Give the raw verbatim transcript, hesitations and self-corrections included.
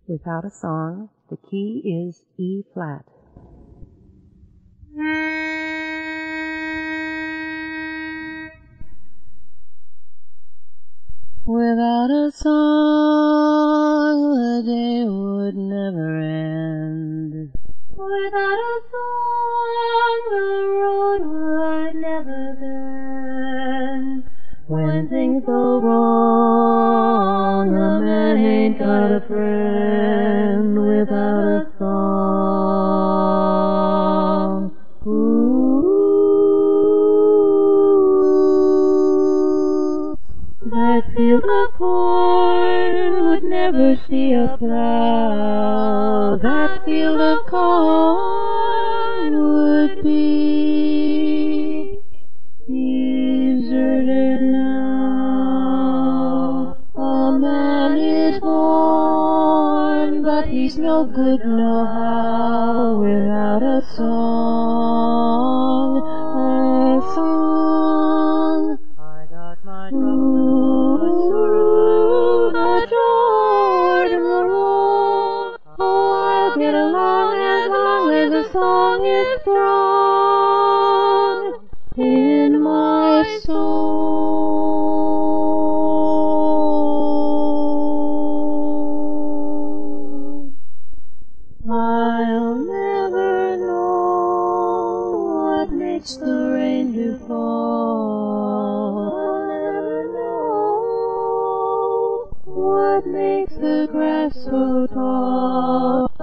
Without a song, the key is E flat. Without a song, the day would never end. Without a song, the road would never bend. When things go wrong, a man ain't got a friend without a song. Ooh, that field of corn would never see a plow. That field of corn would be deserted now. A man is born, but he's no good no how without a song, a song. I got my troubles, Ooh, the Jordan roll. Oh, I'll get along as long as the song is strong in my soul. I'll never know what makes the rain to fall. I'll never know what makes the grass so tall.